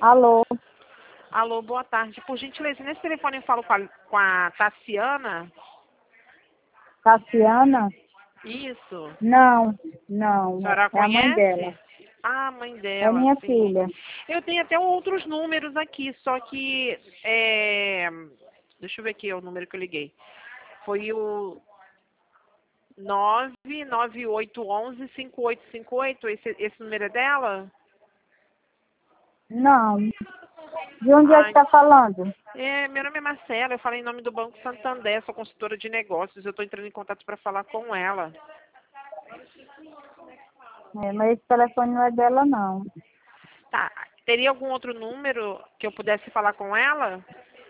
Alô, Alô, boa tarde. Por gentileza, nesse telefone eu falo com a Tassiana? Cassiana? Isso. Não, A não, senhora é a mãe dela. conhece? Ah, mãe É dela, minha sim. filha. Eu tenho até outros números aqui, só que... Deixa eu ver aqui o número que eu liguei. Foi o 99811-5858. Esse número é dela? Não. De onde é que Ai, tá falando? meu nome é Marcela, eu falei em nome do Banco Santander, sou consultora de negócios, eu estou entrando em contato para falar com ela. É, mas esse telefone não é dela, não. Tá, teria algum outro número que eu pudesse falar com ela?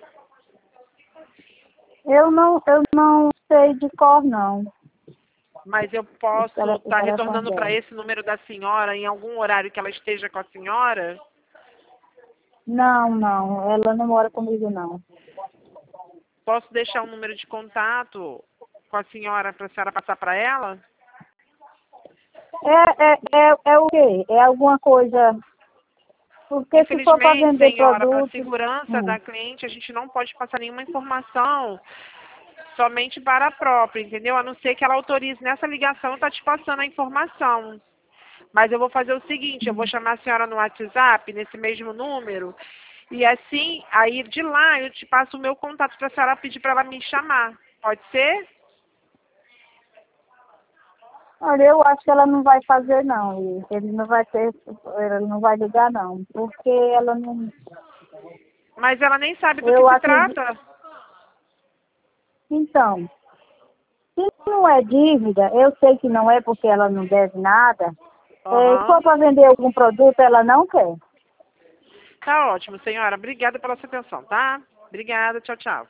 Eu não sei de cor, não. Mas eu O, posso o estar telefone retornando para dela. esse número da senhora em algum horário que ela esteja com a senhora? Não, não, ela não mora comigo, não. Posso deixar um número de contato com a senhora para a senhora passar para ela? É o quê? É alguma coisa... Porque se for para Infelizmente, vender senhora, para a produtos... segurança da cliente, a gente não pode passar nenhuma informação somente para a própria, entendeu? A não ser que ela autorize nessa ligação, tá te passando a informação. Mas eu vou fazer o seguinte, eu vou chamar a senhora no WhatsApp, nesse mesmo número, e assim, aí de lá eu te passo o meu contato para a senhora pedir para ela me chamar. Pode ser? Olha, eu acho que ela não vai fazer, não. E ele não vai ter... Ela não vai ligar, não. Porque ela não... Mas ela nem sabe do que Eu se acredito... trata. Então... Se não é dívida, eu sei que não é porque ela não deve nada. Se Aham. for para vender algum produto, ela não quer. Tá ótimo, senhora. Obrigada pela sua atenção, tá? Obrigada, tchau, tchau.